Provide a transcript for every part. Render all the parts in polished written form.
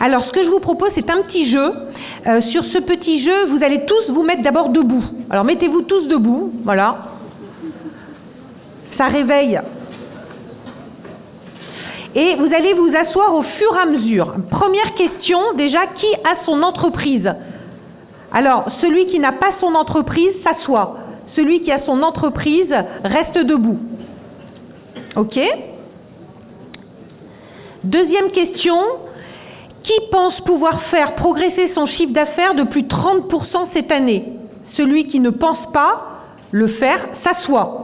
Alors, ce que je vous propose, c'est un petit jeu. Sur ce petit jeu, vous allez tous vous mettre d'abord debout. Alors, mettez-vous tous debout, voilà. Ça réveille. Et vous allez vous asseoir au fur et à mesure. Première question, déjà, qui a son entreprise? Alors, celui qui n'a pas son entreprise s'assoit. Celui qui a son entreprise reste debout. Ok? Deuxième question, qui pense pouvoir faire progresser son chiffre d'affaires de plus de 30% cette année? Celui qui ne pense pas le faire s'assoit.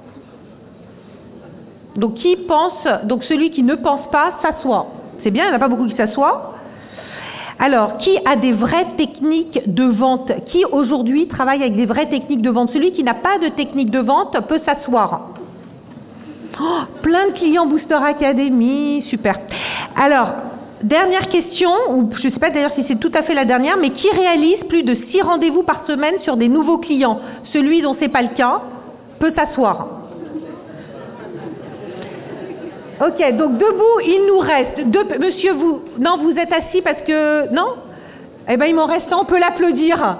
Donc, donc celui qui ne pense pas s'assoit. C'est bien, il n'y en a pas beaucoup qui s'assoient. Alors, qui a des vraies techniques de vente? Qui aujourd'hui travaille avec des vraies techniques de vente? Celui qui n'a pas de technique de vente peut s'asseoir. Oh, plein de clients Booster Academy, super. Alors, dernière question, ou je ne sais pas d'ailleurs si c'est tout à fait la dernière, mais qui réalise plus de 6 rendez-vous par semaine sur des nouveaux clients? Celui dont ce n'est pas le cas peut s'asseoir. Ok, donc debout, il nous reste deux... Monsieur, vous... Non, vous êtes assis parce que... Non? Eh bien, il m'en reste un, on peut l'applaudir.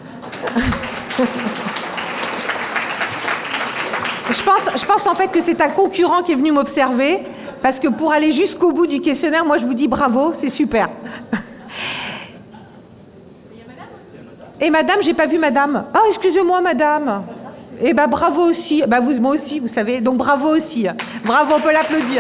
Je pense en fait que c'est un concurrent qui est venu m'observer, parce que pour aller jusqu'au bout du questionnaire, moi je vous dis bravo, c'est super. Et madame, j'ai pas vu madame. Oh, excusez-moi madame. Eh ben bravo aussi. Ben moi aussi, vous savez. Donc bravo aussi. Bravo, on peut l'applaudir.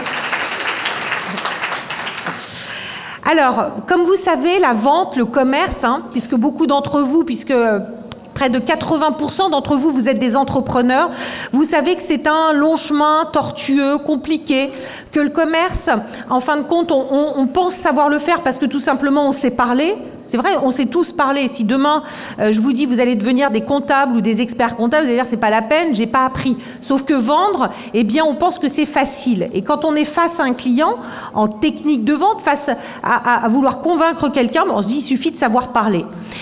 Alors, comme vous savez, la vente, le commerce, puisque beaucoup d'entre vous, puisque près de 80% d'entre vous, vous êtes des entrepreneurs, vous savez que c'est un long chemin tortueux, compliqué, que le commerce, en fin de compte, on pense savoir le faire parce que tout simplement on sait parler. C'est vrai, on sait tous parler. Si demain, je vous dis, vous allez devenir des comptables ou des experts comptables, vous allez dire, c'est pas la peine, j'ai pas appris. Sauf que vendre, eh bien, on pense que c'est facile. Et quand on est face à un client, en technique de vente, face à vouloir convaincre quelqu'un, on se dit, il suffit de savoir parler.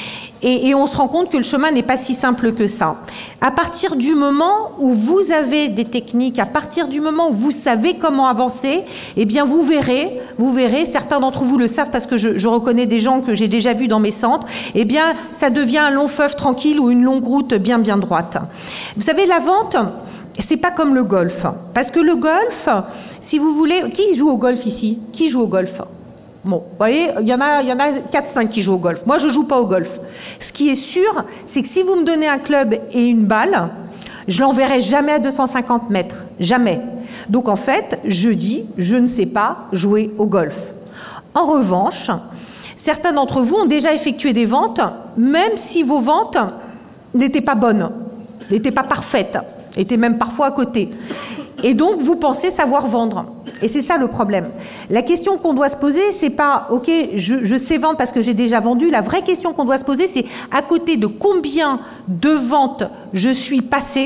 Et on se rend compte que le chemin n'est pas si simple que ça. À partir du moment où vous avez des techniques, à partir du moment où vous savez comment avancer, eh bien vous verrez, certains d'entre vous le savent parce que je reconnais des gens que j'ai déjà vus dans mes centres, eh bien ça devient un long fleuve tranquille ou une longue route bien droite. Vous savez, la vente, c'est pas comme le golf. Parce que le golf, si vous voulez, qui joue au golf ici? Qui joue au golf? Bon, vous voyez, il y en a 4-5 qui jouent au golf. Moi, je joue pas au golf. Ce qui est sûr, c'est que si vous me donnez un club et une balle, je l'enverrai jamais à 250 mètres. Jamais. Donc, en fait, je dis, je ne sais pas jouer au golf. En revanche, certains d'entre vous ont déjà effectué des ventes, même si vos ventes n'étaient pas bonnes, n'étaient pas parfaites, étaient même parfois à côté. Et donc, vous pensez savoir vendre. Et c'est ça le problème. La question qu'on doit se poser, c'est pas, ok, je sais vendre parce que j'ai déjà vendu. La vraie question qu'on doit se poser, c'est à côté de combien de ventes je suis passée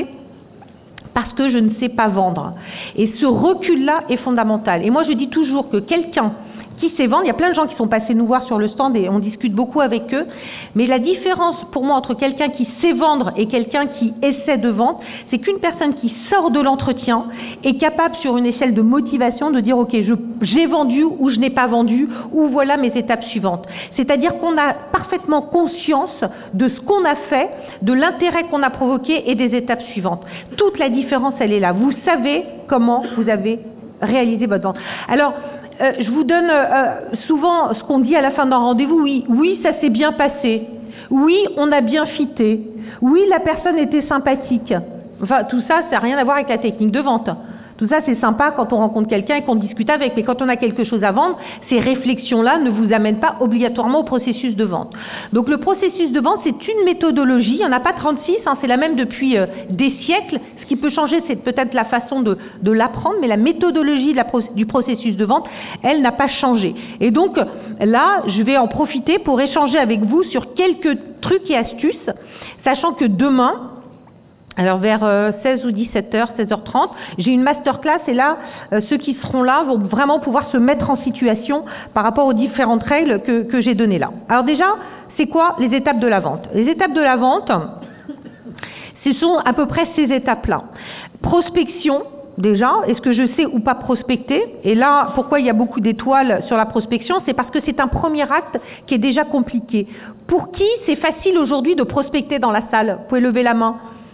parce que je ne sais pas vendre. Et ce recul-là est fondamental. Et moi, je dis toujours que quelqu'un qui sait vendre, il y a plein de gens qui sont passés nous voir sur le stand et on discute beaucoup avec eux, mais la différence pour moi entre quelqu'un qui sait vendre et quelqu'un qui essaie de vendre, c'est qu'une personne qui sort de l'entretien est capable sur une échelle de motivation de dire ok, j'ai vendu ou je n'ai pas vendu ou voilà mes étapes suivantes. C'est-à-dire qu'on a parfaitement conscience de ce qu'on a fait, de l'intérêt qu'on a provoqué et des étapes suivantes. Toute la différence, elle est là. Vous savez comment vous avez réalisé votre vente. Alors, je vous donne souvent ce qu'on dit à la fin d'un rendez-vous. Oui, ça s'est bien passé. Oui, on a bien fité. Oui, la personne était sympathique. Enfin, tout ça, ça n'a rien à voir avec la technique de vente. Tout ça, c'est sympa quand on rencontre quelqu'un et qu'on discute avec. Mais quand on a quelque chose à vendre, ces réflexions-là ne vous amènent pas obligatoirement au processus de vente. Donc, le processus de vente, c'est une méthodologie. Il n'y en a pas 36, c'est la même depuis des siècles. Ce qui peut changer, c'est peut-être la façon de l'apprendre, mais la méthodologie du processus de vente, elle n'a pas changé. Et donc, là, je vais en profiter pour échanger avec vous sur quelques trucs et astuces, sachant que demain, alors vers 16 ou 17h, 16h30, j'ai une masterclass et là, ceux qui seront là vont vraiment pouvoir se mettre en situation par rapport aux différentes règles que j'ai données là. Alors déjà, c'est quoi les étapes de la vente? Les étapes de la vente, ce sont à peu près ces étapes-là. Prospection, déjà, est-ce que je sais ou pas prospecter? Et là, pourquoi il y a beaucoup d'étoiles sur la prospection? C'est parce que c'est un premier acte qui est déjà compliqué. Pour qui c'est facile aujourd'hui de prospecter dans la salle? Vous pouvez lever la main.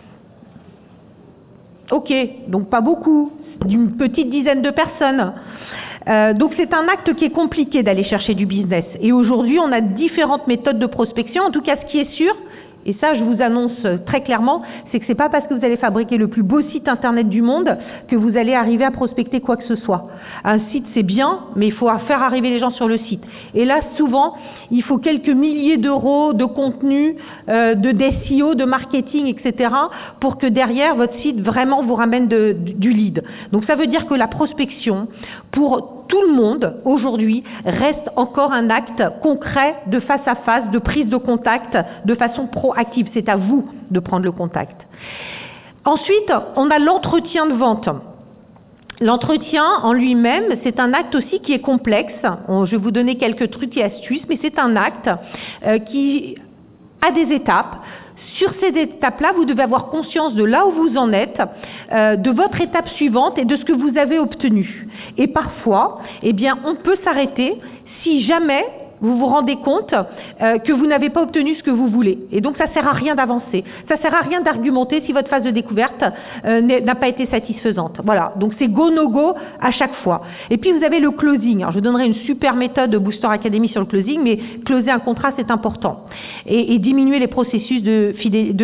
Ok, donc pas beaucoup, d'une petite dizaine de personnes. Donc c'est un acte qui est compliqué d'aller chercher du business. Et aujourd'hui, on a différentes méthodes de prospection. En tout cas, ce qui est sûr, et ça je vous annonce très clairement, c'est que c'est pas parce que vous allez fabriquer le plus beau site internet du monde que vous allez arriver à prospecter quoi que ce soit. Un site c'est bien, mais il faut faire arriver les gens sur le site. Et là souvent, il faut quelques milliers d'euros de contenu, de SEO, de marketing, etc. pour que derrière votre site vraiment vous ramène du lead. Donc ça veut dire que la prospection, pour tout le monde aujourd'hui, reste encore un acte concret de face à face, de prise de contact, de façon proactive. C'est à vous de prendre le contact. Ensuite, on a l'entretien de vente. L'entretien en lui-même, c'est un acte aussi qui est complexe. Je vais vous donner quelques trucs et astuces, mais c'est un acte qui a des étapes. Sur ces étapes-là, vous devez avoir conscience de là où vous en êtes, de votre étape suivante et de ce que vous avez obtenu. Et parfois, eh bien, on peut s'arrêter si jamais vous vous rendez compte que vous n'avez pas obtenu ce que vous voulez. Et donc, ça sert à rien d'avancer. Ça sert à rien d'argumenter si votre phase de découverte n'a pas été satisfaisante. Voilà. Donc, c'est go, no go à chaque fois. Et puis, vous avez le closing. Alors, je vous donnerai une super méthode de Booster Academy sur le closing, mais closer un contrat, c'est important. Et diminuer les processus de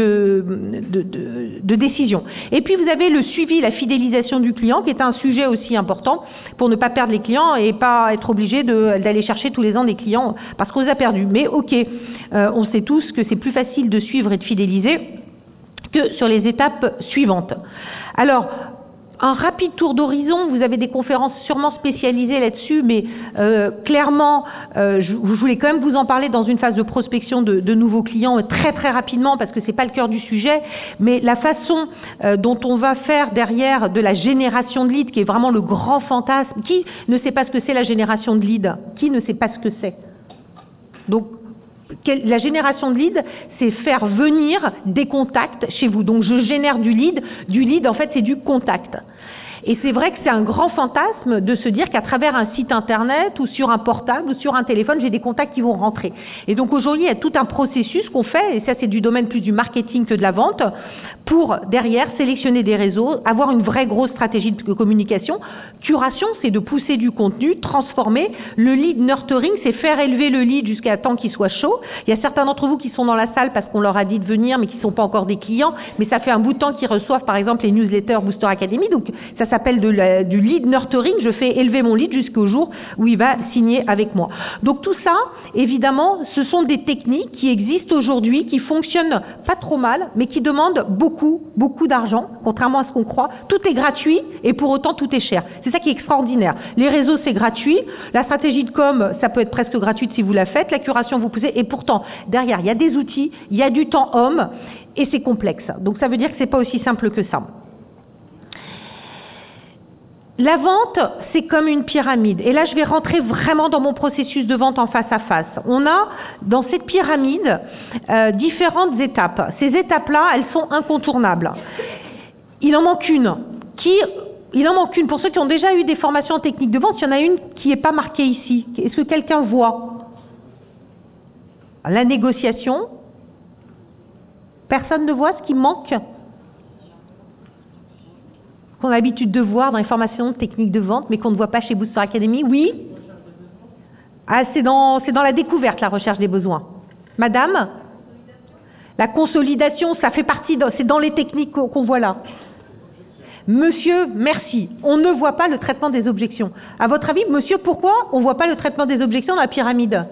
décision. Et puis, vous avez le suivi, la fidélisation du client, qui est un sujet aussi important pour ne pas perdre les clients et pas être obligé d'aller chercher tous les ans des clients parce qu'on les a perdus. Mais ok, on sait tous que c'est plus facile de suivre et de fidéliser que sur les étapes suivantes. Alors, un rapide tour d'horizon, vous avez des conférences sûrement spécialisées là-dessus, mais clairement, je voulais quand même vous en parler dans une phase de prospection de nouveaux clients très très rapidement parce que c'est pas le cœur du sujet, mais la façon dont on va faire derrière de la génération de leads, qui est vraiment le grand fantasme. Qui ne sait pas ce que c'est la génération de leads? Qui ne sait pas ce que c'est? Donc, la génération de lead, c'est faire venir des contacts chez vous. Donc, je génère du lead. Du lead, en fait, c'est du contact. Et c'est vrai que c'est un grand fantasme de se dire qu'à travers un site internet ou sur un portable ou sur un téléphone, j'ai des contacts qui vont rentrer. Et donc, aujourd'hui, il y a tout un processus qu'on fait, et ça, c'est du domaine plus du marketing que de la vente, pour derrière sélectionner des réseaux, avoir une vraie grosse stratégie de communication. Curation, c'est de pousser du contenu, transformer. Le lead nurturing, c'est faire élever le lead jusqu'à temps qu'il soit chaud. Il y a certains d'entre vous qui sont dans la salle parce qu'on leur a dit de venir, mais qui ne sont pas encore des clients, mais ça fait un bout de temps qu'ils reçoivent, par exemple, les newsletters Booster Academy. Donc, ça s'appelle du lead nurturing. Je fais élever mon lead jusqu'au jour où il va signer avec moi. Donc, tout ça, évidemment, ce sont des techniques qui existent aujourd'hui, qui fonctionnent pas trop mal, mais qui demandent beaucoup d'argent, contrairement à ce qu'on croit. Tout est gratuit et pour autant tout est cher. C'est ça qui est extraordinaire. Les réseaux, c'est gratuit. La stratégie de com, ça peut être presque gratuite si vous la faites. La curation, vous poussez. Et pourtant, derrière, il y a des outils, il y a du temps homme et c'est complexe. Donc ça veut dire que c'est pas aussi simple que ça. La vente, c'est comme une pyramide. Et là, je vais rentrer vraiment dans mon processus de vente en face à face. On a, dans cette pyramide, différentes étapes. Ces étapes-là, elles sont incontournables. Il en manque une. Il en manque une. Pour ceux qui ont déjà eu des formations en technique de vente, il y en a une qui n'est pas marquée ici. Est-ce que quelqu'un voit? La négociation. Personne ne voit ce qui manque? Qu'on a l'habitude de voir dans les formations techniques de vente, mais qu'on ne voit pas chez Booster Academy. Oui? Ah, c'est dans la découverte, la recherche des besoins. Madame? La consolidation, ça fait partie, c'est dans les techniques qu'on voit là. Monsieur, merci. On ne voit pas le traitement des objections. À votre avis, monsieur, pourquoi on ne voit pas le traitement des objections dans la pyramide?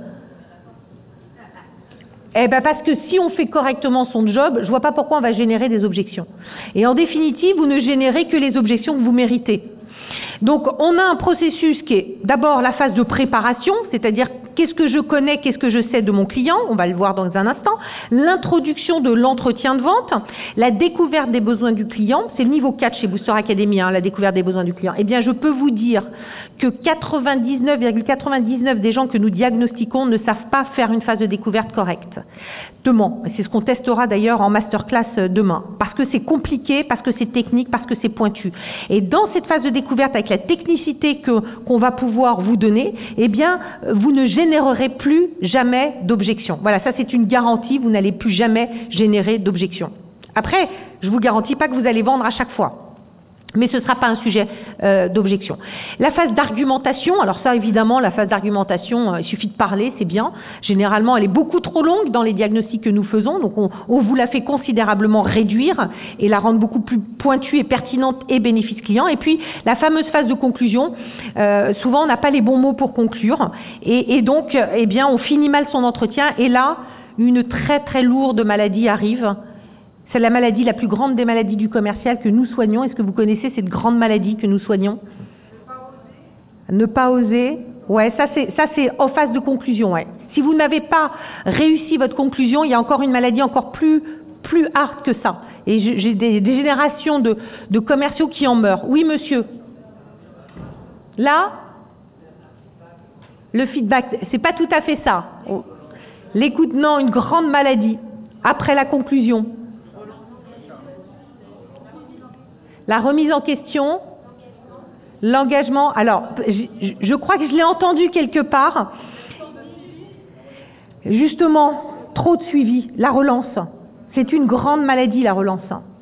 Eh bien parce que si on fait correctement son job, je ne vois pas pourquoi on va générer des objections. Et en définitive, vous ne générez que les objections que vous méritez. Donc on a un processus qui est d'abord la phase de préparation, c'est-à-dire qu'est-ce que je connais, qu'est-ce que je sais de mon client, on va le voir dans un instant, l'introduction de l'entretien de vente, la découverte des besoins du client, c'est le niveau 4 chez Booster Academy, la découverte des besoins du client. Eh bien, je peux vous dire que 99,99 des gens que nous diagnostiquons ne savent pas faire une phase de découverte correcte. C'est ce qu'on testera d'ailleurs en masterclass demain, parce que c'est compliqué, parce que c'est technique, parce que c'est pointu. Et dans cette phase de découverte, avec la technicité qu'on va pouvoir vous donner, eh bien, vous ne générerez plus jamais d'objection. Voilà, ça c'est une garantie, vous n'allez plus jamais générer d'objection. Après, je vous garantis pas que vous allez vendre à chaque fois. Mais ce ne sera pas un sujet d'objection. La phase d'argumentation, alors ça évidemment, la phase d'argumentation, il suffit de parler, c'est bien. Généralement, elle est beaucoup trop longue dans les diagnostics que nous faisons, donc on vous la fait considérablement réduire et la rendre beaucoup plus pointue et pertinente et bénéfice client. Et puis, la fameuse phase de conclusion, souvent on n'a pas les bons mots pour conclure et donc, eh bien, on finit mal son entretien et là, une très très lourde maladie arrive. C'est la maladie, la plus grande des maladies du commercial que nous soignons. Est-ce que vous connaissez cette grande maladie que nous soignons? Ne pas oser. Ouais, ça c'est en phase de conclusion. Ouais. Si vous n'avez pas réussi votre conclusion, il y a encore une maladie encore plus hard que ça. Et j'ai des générations de commerciaux qui en meurent. Oui, monsieur. Là, le feedback, c'est pas tout à fait ça. L'écoute, non, une grande maladie. Après la conclusion. La remise en question, l'engagement. Alors, je crois que je l'ai entendu quelque part. Justement, trop de suivi, la relance. C'est une grande maladie, la relance.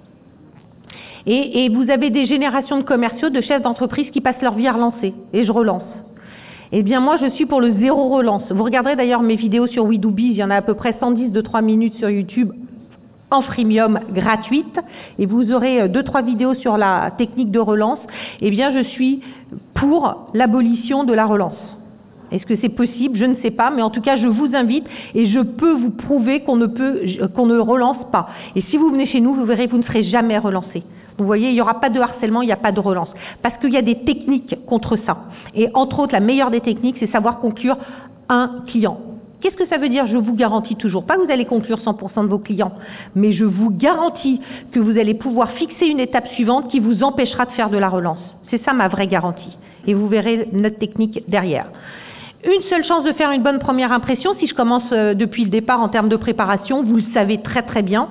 Et vous avez des générations de commerciaux, de chefs d'entreprise qui passent leur vie à relancer. Et je relance. Eh bien, moi, je suis pour le zéro relance. Vous regarderez d'ailleurs mes vidéos sur WeDoBiz. Il y en a à peu près 110 de 3 minutes sur YouTube. En freemium gratuite, et vous aurez 2-3 vidéos sur la technique de relance. Eh bien, je suis pour l'abolition de la relance. Est-ce que c'est possible? Je ne sais pas, mais en tout cas, je vous invite et je peux vous prouver qu'on ne relance pas. Et si vous venez chez nous, vous verrez, vous ne serez jamais relancé. Vous voyez, il n'y aura pas de harcèlement, il n'y a pas de relance. Parce qu'il y a des techniques contre ça. Et entre autres, la meilleure des techniques, c'est savoir conclure un client. Qu'est-ce que ça veut dire? Je vous garantis toujours pas que vous allez conclure 100% de vos clients, mais je vous garantis que vous allez pouvoir fixer une étape suivante qui vous empêchera de faire de la relance. C'est ça ma vraie garantie. Et vous verrez notre technique derrière. Une seule chance de faire une bonne première impression, si je commence depuis le départ en termes de préparation, vous le savez très très bien.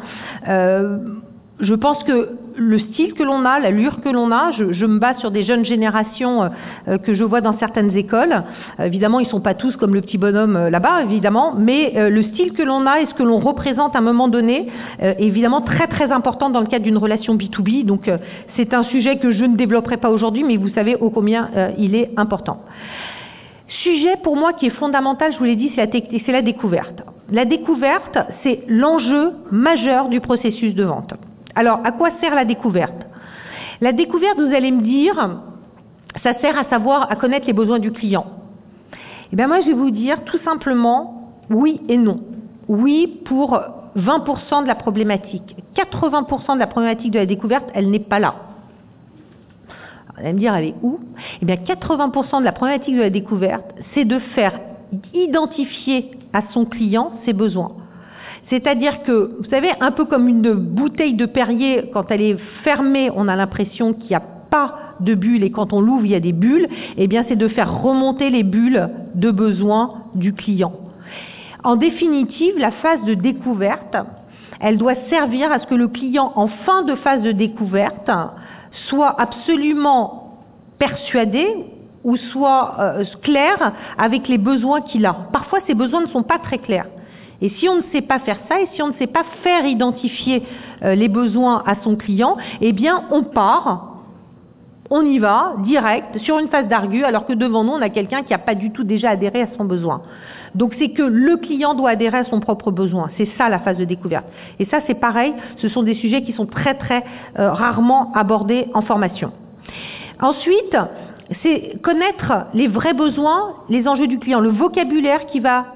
Je pense que le style que l'on a, l'allure que l'on a, je me base sur des jeunes générations que je vois dans certaines écoles. Évidemment, ils ne sont pas tous comme le petit bonhomme là-bas, évidemment, mais le style que l'on a et ce que l'on représente à un moment donné est évidemment très très important dans le cadre d'une relation B2B. Donc, c'est un sujet que je ne développerai pas aujourd'hui, mais vous savez ô combien il est important. Sujet pour moi qui est fondamental, je vous l'ai dit, c'est la découverte. La découverte, c'est l'enjeu majeur du processus de vente. Alors, à quoi sert la découverte? La découverte, vous allez me dire, ça sert à connaître les besoins du client. Eh bien, moi, je vais vous dire tout simplement oui et non. Oui pour 20% de la problématique. 80% de la problématique de la découverte, elle n'est pas là. Alors, vous allez me dire, elle est où? Eh bien, 80% de la problématique de la découverte, c'est de faire identifier à son client ses besoins. C'est-à-dire que, vous savez, un peu comme une bouteille de Perrier, quand elle est fermée, on a l'impression qu'il n'y a pas de bulles, et quand on l'ouvre, il y a des bulles. Eh bien, c'est de faire remonter les bulles de besoin du client. En définitive, la phase de découverte, elle doit servir à ce que le client, en fin de phase de découverte, soit absolument persuadé ou soit clair avec les besoins qu'il a. Parfois, ces besoins ne sont pas très clairs. Et si on ne sait pas faire ça, et si on ne sait pas faire identifier les besoins à son client, eh bien, on part, on y va, direct, sur une phase d'argu, alors que devant nous, on a quelqu'un qui n'a pas du tout déjà adhéré à son besoin. Donc, c'est que le client doit adhérer à son propre besoin. C'est ça, la phase de découverte. Et ça, c'est pareil, ce sont des sujets qui sont très, très rarement abordés en formation. Ensuite, c'est connaître les vrais besoins, les enjeux du client, le vocabulaire qui va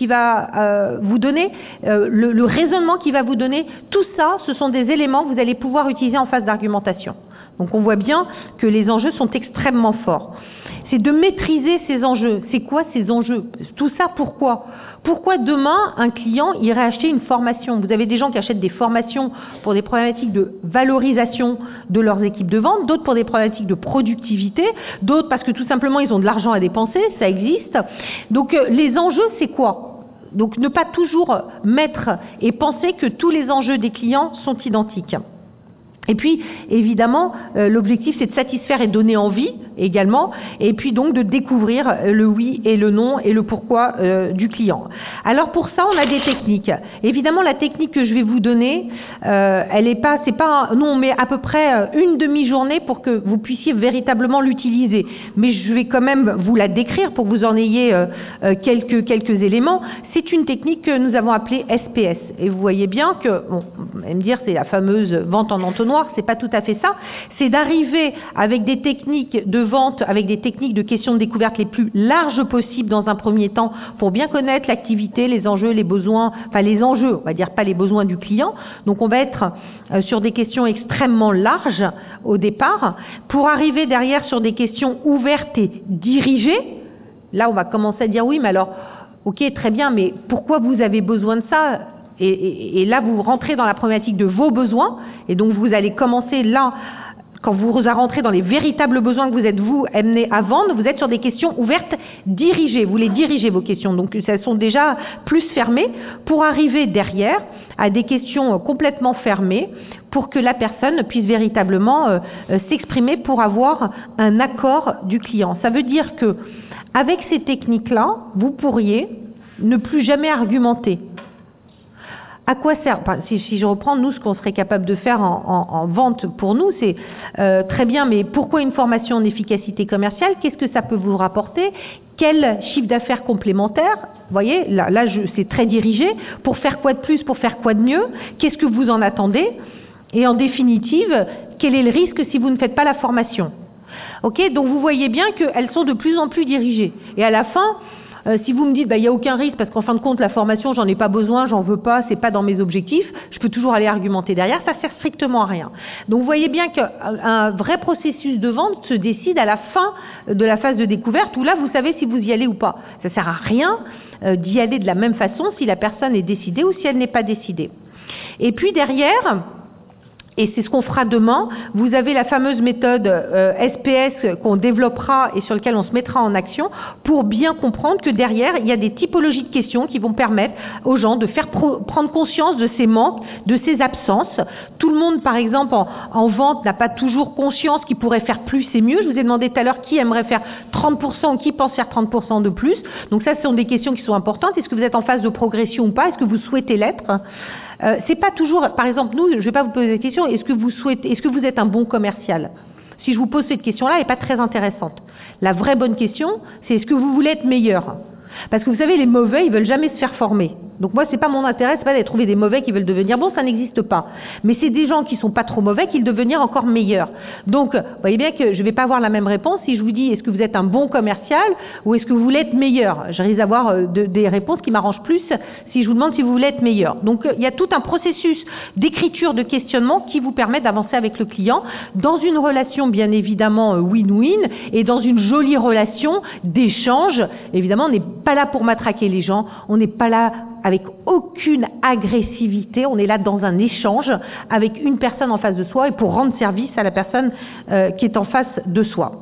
vous donner, le raisonnement qu'il va vous donner, tout ça, ce sont des éléments que vous allez pouvoir utiliser en phase d'argumentation. Donc on voit bien que les enjeux sont extrêmement forts. C'est de maîtriser ces enjeux. C'est quoi ces enjeux? Tout ça, pourquoi? Pourquoi demain, un client irait acheter une formation? Vous avez des gens qui achètent des formations pour des problématiques de valorisation de leurs équipes de vente, d'autres pour des problématiques de productivité, d'autres parce que tout simplement ils ont de l'argent à dépenser, ça existe. Donc les enjeux, c'est quoi? Donc ne pas toujours mettre et penser que tous les enjeux des clients sont identiques. Et puis, évidemment, l'objectif, c'est de satisfaire et donner envie également, et puis donc de découvrir le oui et le non et le pourquoi du client. Alors pour ça, on a des techniques. Évidemment, la technique que je vais vous donner, nous on met à peu près une demi-journée pour que vous puissiez véritablement l'utiliser. Mais je vais quand même vous la décrire pour que vous en ayez quelques éléments. C'est une technique que nous avons appelée SPS. Et vous voyez bien que, bon, vous allez me dire, c'est la fameuse vente en entonnoir, c'est pas tout à fait ça. C'est d'arriver avec des techniques de vente, avec des techniques de questions de découverte les plus larges possibles dans un premier temps pour bien connaître l'activité, les enjeux, les besoins, enfin les enjeux, on va dire pas les besoins du client. Donc on va être sur des questions extrêmement larges au départ pour arriver derrière sur des questions ouvertes et dirigées. Là on va commencer à dire oui, mais alors ok, très bien, mais pourquoi vous avez besoin de ça? Et là, vous rentrez dans la problématique de vos besoins, et donc vous allez commencer là, quand vous rentrez dans les véritables besoins que vous êtes vous amené à vendre, vous êtes sur des questions ouvertes, dirigées, vous les dirigez vos questions, donc elles sont déjà plus fermées, pour arriver derrière à des questions complètement fermées, pour que la personne puisse véritablement s'exprimer pour avoir un accord du client. Ça veut dire que avec ces techniques-là, vous pourriez ne plus jamais argumenter. À quoi sert, enfin, si je reprends, nous, ce qu'on serait capable de faire en vente pour nous, c'est très bien, mais pourquoi une formation en efficacité commerciale? Qu'est-ce que ça peut vous rapporter? Quel chiffre d'affaires complémentaire? Vous voyez, là c'est très dirigé. Pour faire quoi de plus? Pour faire quoi de mieux? Qu'est-ce que vous en attendez? Et en définitive, quel est le risque si vous ne faites pas la formation? Ok, donc vous voyez bien qu'elles sont de plus en plus dirigées. Et à la fin, si vous me dites, il n'y a aucun risque parce qu'en fin de compte, la formation, j'en ai pas besoin, j'en veux pas, c'est pas dans mes objectifs, je peux toujours aller argumenter derrière, ça sert strictement à rien. Donc vous voyez bien qu'un vrai processus de vente se décide à la fin de la phase de découverte où là, vous savez si vous y allez ou pas. Ça sert à rien d'y aller de la même façon si la personne est décidée ou si elle n'est pas décidée. Et puis derrière, et c'est ce qu'on fera demain, vous avez la fameuse méthode SPS qu'on développera et sur laquelle on se mettra en action pour bien comprendre que derrière, il y a des typologies de questions qui vont permettre aux gens de faire prendre conscience de ces manques, de ces absences. Tout le monde, par exemple, en vente, n'a pas toujours conscience qu'il pourrait faire plus et mieux. Je vous ai demandé tout à l'heure qui aimerait faire 30% ou qui pense faire 30% de plus. Donc ça, ce sont des questions qui sont importantes. Est-ce que vous êtes en phase de progression ou pas? Est-ce que vous souhaitez l'être? C'est pas toujours, par exemple, nous, je vais pas vous poser la question, est-ce que vous êtes un bon commercial? Si je vous pose cette question-là, elle n'est pas très intéressante. La vraie bonne question, c'est est-ce que vous voulez être meilleur? Parce que vous savez, les mauvais, ils veulent jamais se faire former. Donc moi, c'est pas mon intérêt, c'est pas d'aller trouver des mauvais qui veulent devenir bons, ça n'existe pas. Mais c'est des gens qui sont pas trop mauvais qui veulent devenir encore meilleurs. Donc, vous voyez bien que je vais pas avoir la même réponse si je vous dis est-ce que vous êtes un bon commercial ou est-ce que vous voulez être meilleur? Je risque d'avoir des réponses qui m'arrangent plus si je vous demande si vous voulez être meilleur. Donc, il y a tout un processus d'écriture, de questionnement qui vous permet d'avancer avec le client dans une relation bien évidemment win-win et dans une jolie relation d'échange. Évidemment, on n'est pas là pour matraquer les gens, on n'est pas là avec aucune agressivité, on est là dans un échange avec une personne en face de soi et pour rendre service à la personne qui est en face de soi.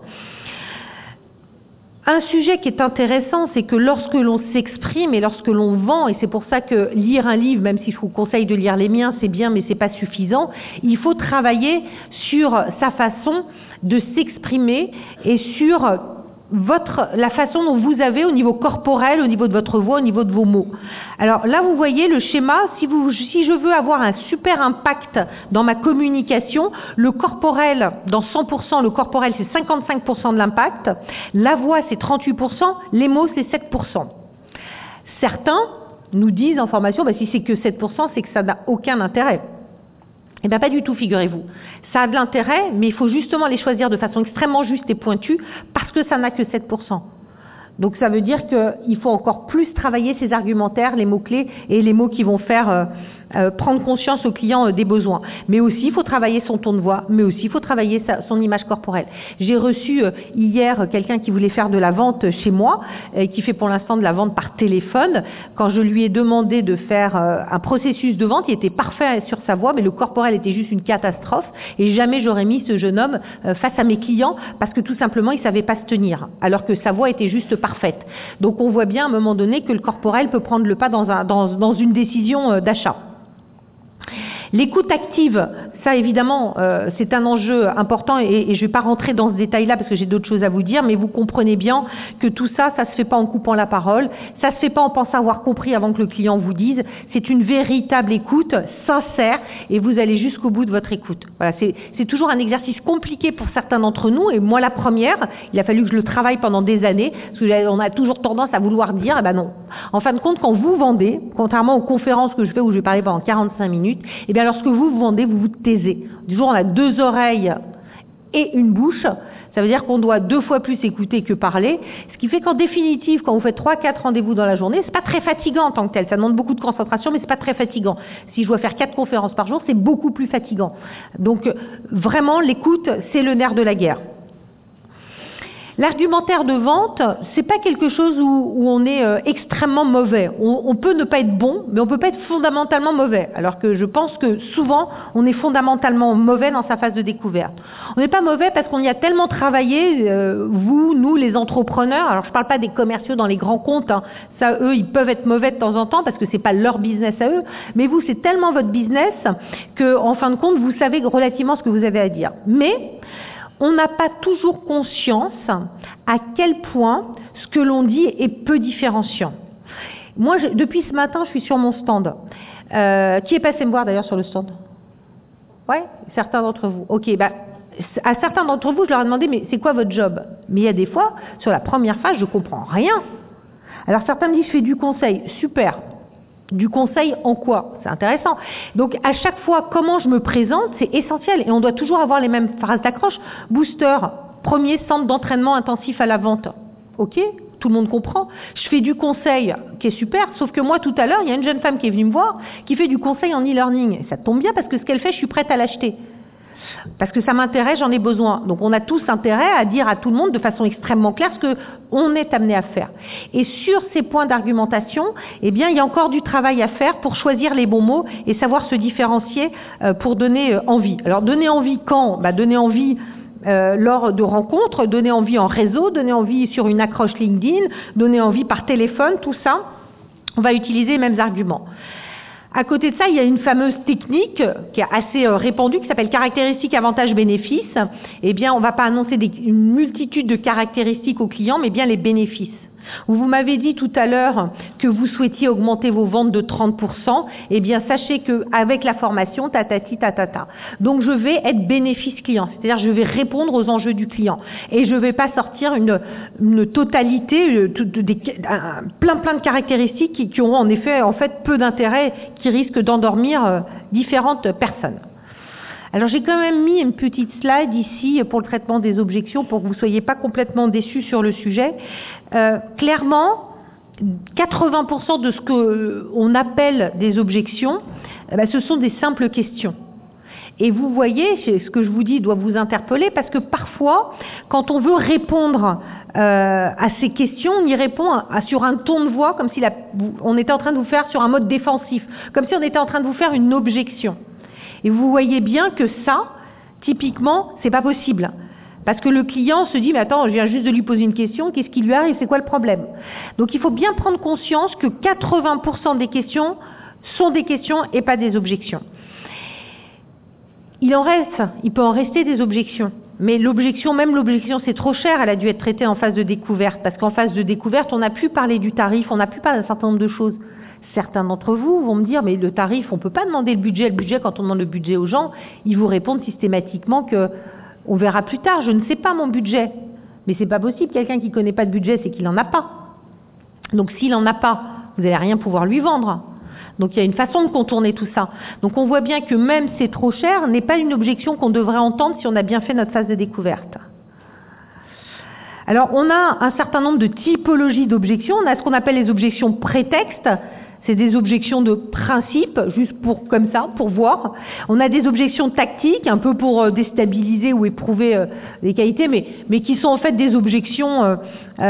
Un sujet qui est intéressant, c'est que lorsque l'on s'exprime et lorsque l'on vend, et c'est pour ça que lire un livre, même si je vous conseille de lire les miens, c'est bien, mais c'est pas suffisant, il faut travailler sur sa façon de s'exprimer et sur la façon dont vous avez au niveau corporel, au niveau de votre voix, au niveau de vos mots. Alors là, vous voyez le schéma, si je veux avoir un super impact dans ma communication, le corporel, dans 100%, le corporel c'est 55% de l'impact, la voix c'est 38%, les mots c'est 7%. Certains nous disent en formation, si c'est que 7%, c'est que ça n'a aucun intérêt. Eh bien pas du tout, figurez-vous. Ça a de l'intérêt, mais il faut justement les choisir de façon extrêmement juste et pointue parce que ça n'a que 7%. Donc ça veut dire qu'il faut encore plus travailler ces argumentaires, les mots-clés et les mots qui vont faire prendre conscience au client des besoins. Mais aussi, il faut travailler son ton de voix, mais aussi, il faut travailler son image corporelle. J'ai reçu hier quelqu'un qui voulait faire de la vente chez moi, qui fait pour l'instant de la vente par téléphone. Quand je lui ai demandé de faire un processus de vente, il était parfait sur sa voix, mais le corporel était juste une catastrophe. Et jamais j'aurais mis ce jeune homme face à mes clients parce que tout simplement, il savait pas se tenir, alors que sa voix était juste parfaite. Donc, on voit bien à un moment donné que le corporel peut prendre le pas dans une décision d'achat. L'écoute active, ça évidemment, c'est un enjeu important et je ne vais pas rentrer dans ce détail-là parce que j'ai d'autres choses à vous dire, mais vous comprenez bien que tout ça, ça ne se fait pas en coupant la parole, ça ne se fait pas en pensant avoir compris avant que le client vous dise, c'est une véritable écoute sincère et vous allez jusqu'au bout de votre écoute. Voilà, c'est toujours un exercice compliqué pour certains d'entre nous et moi la première, il a fallu que je le travaille pendant des années parce qu'on a toujours tendance à vouloir dire, eh ben non. En fin de compte, quand vous vendez, contrairement aux conférences que je fais où je vais parler pendant 45 minutes, eh bien lorsque vous vendez, vous vous taisez. Du jour, on a 2 oreilles et une bouche. Ça veut dire qu'on doit 2 fois plus écouter que parler. Ce qui fait qu'en définitive, quand vous faites 3-4 rendez-vous dans la journée, c'est pas très fatigant en tant que tel. Ça demande beaucoup de concentration, mais c'est pas très fatigant. Si je dois faire 4 conférences par jour, c'est beaucoup plus fatigant. Donc, vraiment, l'écoute, c'est le nerf de la guerre. L'argumentaire de vente, c'est pas quelque chose où on est extrêmement mauvais. On peut ne pas être bon, mais on peut pas être fondamentalement mauvais. Alors que je pense que souvent, on est fondamentalement mauvais dans sa phase de découverte. On n'est pas mauvais parce qu'on y a tellement travaillé, vous, nous, les entrepreneurs. Alors je parle pas des commerciaux dans les grands comptes. Hein. Ça, eux, ils peuvent être mauvais de temps en temps parce que c'est pas leur business à eux. Mais vous, c'est tellement votre business que, en fin de compte, vous savez relativement ce que vous avez à dire. Mais on n'a pas toujours conscience à quel point ce que l'on dit est peu différenciant. Moi, depuis ce matin, je suis sur mon stand. Qui est passé me voir d'ailleurs sur le stand? Ouais, certains d'entre vous. Ok, à certains d'entre vous, je leur ai demandé, mais c'est quoi votre job? Mais il y a des fois, sur la première phase, je comprends rien. Alors certains me disent, je fais du conseil. Super. Du conseil en quoi? C'est intéressant. Donc, à chaque fois, comment je me présente, c'est essentiel. Et on doit toujours avoir les mêmes phrases d'accroche. Booster, premier centre d'entraînement intensif à la vente. Ok, tout le monde comprend. Je fais du conseil, qui est super. Sauf que moi, tout à l'heure, il y a une jeune femme qui est venue me voir, qui fait du conseil en e-learning. Ça tombe bien parce que ce qu'elle fait, je suis prête à l'acheter. Parce que ça m'intéresse, j'en ai besoin. Donc on a tous intérêt à dire à tout le monde de façon extrêmement claire ce qu'on est amené à faire. Et sur ces points d'argumentation, eh bien, il y a encore du travail à faire pour choisir les bons mots et savoir se différencier pour donner envie. Alors donner envie quand? Donner envie lors de rencontres, donner envie en réseau, donner envie sur une accroche LinkedIn, donner envie par téléphone, tout ça, on va utiliser les mêmes arguments. À côté de ça, il y a une fameuse technique qui est assez répandue qui s'appelle caractéristiques, avantages, bénéfices. Eh bien, on ne va pas annoncer une multitude de caractéristiques aux clients, mais bien les bénéfices. Vous m'avez dit tout à l'heure que vous souhaitiez augmenter vos ventes de 30%. Eh bien, sachez qu'avec la formation, tatati, tatata. Donc, je vais être bénéfice client. C'est-à-dire, je vais répondre aux enjeux du client. Et je ne vais pas sortir une totalité, plein de caractéristiques qui auront en fait peu d'intérêt, qui risquent d'endormir différentes personnes. Alors j'ai quand même mis une petite slide ici pour le traitement des objections pour que vous ne soyez pas complètement déçus sur le sujet. Clairement, 80% de ce qu'on appelle des objections, ce sont des simples questions. Et vous voyez, ce que je vous dis doit vous interpeller parce que parfois, quand on veut répondre à ces questions, on y répond sur un ton de voix comme si on était en train de vous faire sur un mode défensif, comme si on était en train de vous faire une objection. Et vous voyez bien que ça, typiquement, c'est pas possible. Parce que le client se dit, mais attends, je viens juste de lui poser une question, qu'est-ce qui lui arrive, c'est quoi le problème? Donc il faut bien prendre conscience que 80% des questions sont des questions et pas des objections. Il peut en rester des objections. Mais l'objection, c'est trop cher, elle a dû être traitée en phase de découverte. Parce qu'en phase de découverte, on a pu parler du tarif, on a pu parler d'un certain nombre de choses. Certains d'entre vous vont me dire, mais le tarif, on ne peut pas demander le budget. Le budget, quand on demande le budget aux gens, ils vous répondent systématiquement que on verra plus tard, je ne sais pas mon budget. Mais c'est pas possible, quelqu'un qui ne connaît pas de budget, c'est qu'il n'en a pas. Donc s'il n'en a pas, vous n'allez rien pouvoir lui vendre. Donc il y a une façon de contourner tout ça. Donc on voit bien que même c'est trop cher n'est pas une objection qu'on devrait entendre si on a bien fait notre phase de découverte. Alors on a un certain nombre de typologies d'objections. On a ce qu'on appelle les objections prétextes. c'est des objections de principe, juste pour comme ça, pour voir. On a des objections tactiques, un peu pour déstabiliser ou éprouver les qualités, mais qui sont en fait des objections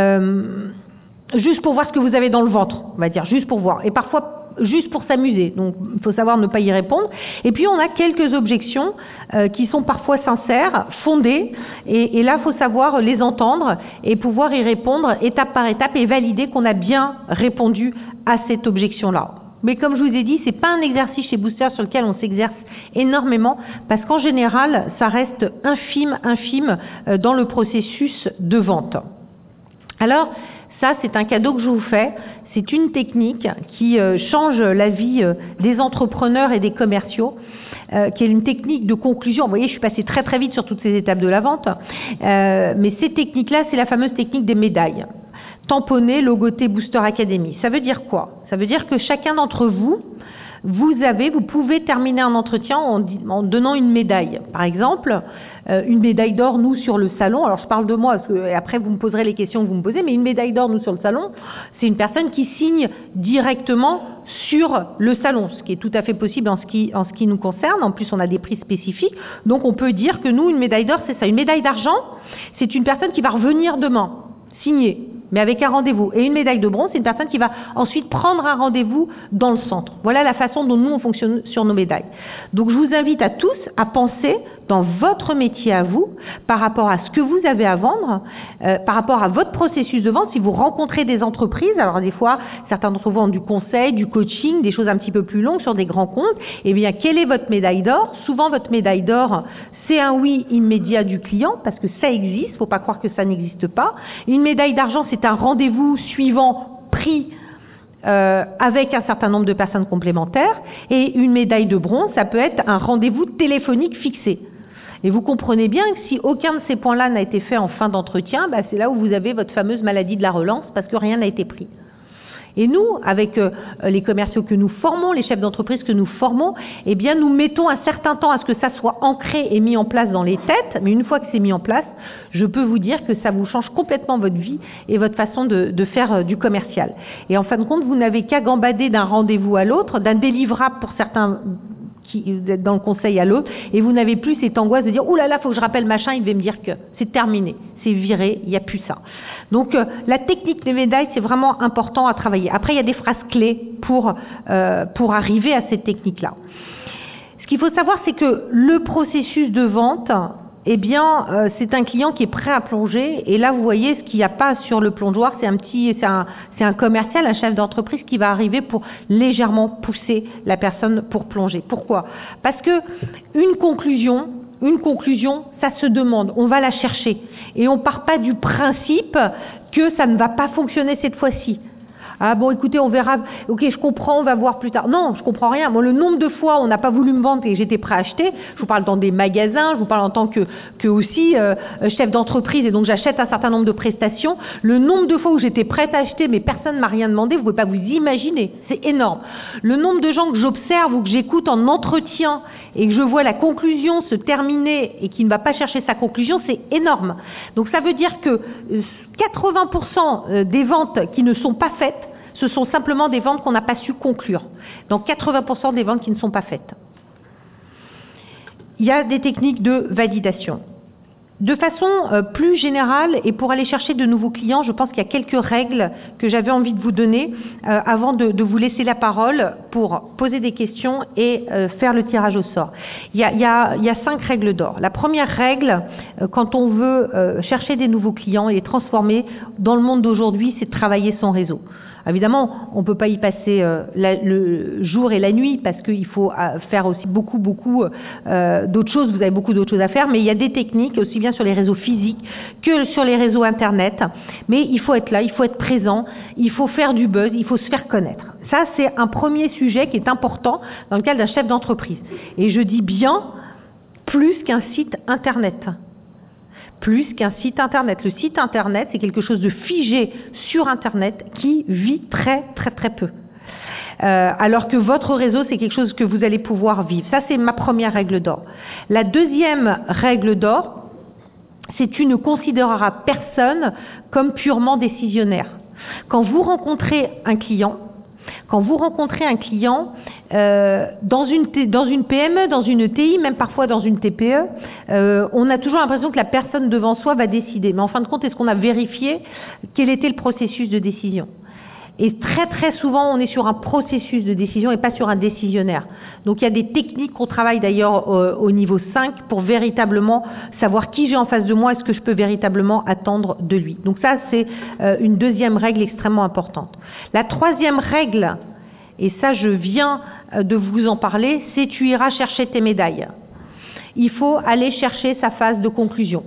juste pour voir ce que vous avez dans le ventre, on va dire, juste pour voir. Et parfois juste pour s'amuser, donc il faut savoir ne pas y répondre. Et puis on a quelques objections qui sont parfois sincères, fondées, et là il faut savoir les entendre et pouvoir y répondre étape par étape et valider qu'on a bien répondu à cette objection-là. Mais comme je vous ai dit, c'est pas un exercice chez Booster sur lequel on s'exerce énormément, parce qu'en général, ça reste infime dans le processus de vente. Alors, ça, c'est un cadeau que je vous fais. C'est une technique qui change la vie des entrepreneurs et des commerciaux, qui est une technique de conclusion. Vous voyez, je suis passée très très vite sur toutes ces étapes de la vente, mais ces techniques-là, c'est la fameuse technique des médailles. Tamponner, logoter, Booster Academy. Ça veut dire quoi? Ça veut dire que chacun d'entre vous, vous pouvez terminer un entretien en donnant une médaille. Par exemple, une médaille d'or, nous, sur le salon. Alors, je parle de moi, parce que après, vous me poserez les questions que vous me posez, mais une médaille d'or, nous, sur le salon, c'est une personne qui signe directement sur le salon, ce qui est tout à fait possible en ce qui nous concerne. En plus, on a des prix spécifiques. Donc, on peut dire que nous, une médaille d'or, c'est ça. Une médaille d'argent, c'est une personne qui va revenir demain, signer, mais avec un rendez-vous. Et une médaille de bronze, c'est une personne qui va ensuite prendre un rendez-vous dans le centre. Voilà la façon dont nous, on fonctionne sur nos médailles. Donc, je vous invite à tous à penser dans votre métier à vous, par rapport à ce que vous avez à vendre, par rapport à votre processus de vente. Si vous rencontrez des entreprises, alors des fois, certains d'entre vous ont du conseil, du coaching, des choses un petit peu plus longues sur des grands comptes, eh bien, quelle est votre médaille d'or? Souvent, votre médaille d'or, c'est un oui immédiat du client, parce que ça existe, il ne faut pas croire que ça n'existe pas. Une médaille d'argent, c'est un rendez-vous suivant pris avec un certain nombre de personnes complémentaires. Et une médaille de bronze, ça peut être un rendez-vous téléphonique fixé. Et vous comprenez bien que si aucun de ces points-là n'a été fait en fin d'entretien, bah c'est là où vous avez votre fameuse maladie de la relance, parce que rien n'a été pris. Et nous, avec les commerciaux que nous formons, les chefs d'entreprise que nous formons, eh bien, nous mettons un certain temps à ce que ça soit ancré et mis en place dans les têtes. Mais une fois que c'est mis en place, je peux vous dire que ça vous change complètement votre vie et votre façon de faire du commercial. Et en fin de compte, vous n'avez qu'à gambader d'un rendez-vous à l'autre, d'un délivrable pour certains qui dans le conseil à l'autre, et vous n'avez plus cette angoisse de dire « Ouh là là, faut que je rappelle machin, il devait me dire que c'est terminé, c'est viré, il n'y a plus ça ». Donc la technique des médailles, c'est vraiment important à travailler. Après, il y a des phrases clés pour arriver à cette technique-là. Ce qu'il faut savoir, c'est que le processus de vente, eh bien, c'est un client qui est prêt à plonger. Et là, vous voyez, ce qu'il n'y a pas sur le plongeoir, c'est un commercial, un chef d'entreprise qui va arriver pour légèrement pousser la personne pour plonger. Pourquoi? Parce que une conclusion, ça se demande, on va la chercher. Et on ne part pas du principe que ça ne va pas fonctionner cette fois-ci. Ah bon, écoutez, on verra. Ok, je comprends, on va voir plus tard. Non, je comprends rien. Moi, le nombre de fois où on n'a pas voulu me vendre et j'étais prêt à acheter, je vous parle dans des magasins, je vous parle en tant que aussi chef d'entreprise et donc j'achète un certain nombre de prestations. Le nombre de fois où j'étais prête à acheter mais personne ne m'a rien demandé, vous ne pouvez pas vous imaginer. C'est énorme. Le nombre de gens que j'observe ou que j'écoute en entretien et que je vois la conclusion se terminer et qui ne va pas chercher sa conclusion, c'est énorme. Donc ça veut dire que 80% des ventes qui ne sont pas faites, ce sont simplement des ventes qu'on n'a pas su conclure. Donc 80% des ventes qui ne sont pas faites. Il y a des techniques de validation. De façon plus générale, et pour aller chercher de nouveaux clients, je pense qu'il y a quelques règles que j'avais envie de vous donner avant de vous laisser la parole pour poser des questions et faire le tirage au sort. Il y a 5 règles d'or. La première règle, quand on veut chercher des nouveaux clients et les transformer dans le monde d'aujourd'hui, c'est de travailler son réseau. Évidemment, on ne peut pas y passer le jour et la nuit parce qu'il faut faire aussi beaucoup d'autres choses. Vous avez beaucoup d'autres choses à faire, mais il y a des techniques aussi bien sur les réseaux physiques que sur les réseaux Internet. Mais il faut être là, il faut être présent, il faut faire du buzz, il faut se faire connaître. Ça, c'est un premier sujet qui est important dans le cadre d'un chef d'entreprise. Et je dis bien plus qu'un site Internet. Plus qu'un site Internet. Le site Internet, c'est quelque chose de figé sur Internet qui vit très peu. Alors que votre réseau, c'est quelque chose que vous allez pouvoir vivre. Ça, c'est ma première règle d'or. La deuxième règle d'or, c'est tu ne considéreras personne comme purement décisionnaire. Quand vous rencontrez un client, Quand vous rencontrez un client dans une PME, dans une ETI, même parfois dans une TPE, on a toujours l'impression que la personne devant soi va décider. Mais en fin de compte, est-ce qu'on a vérifié quel était le processus de décision? Et très très souvent, on est sur un processus de décision et pas sur un décisionnaire. Donc il y a des techniques qu'on travaille d'ailleurs au niveau 5 pour véritablement savoir qui j'ai en face de moi, est-ce que je peux véritablement attendre de lui. Donc ça, c'est une deuxième règle extrêmement importante. La troisième règle, et ça je viens de vous en parler, c'est tu iras chercher tes médailles. Il faut aller chercher sa phase de conclusion.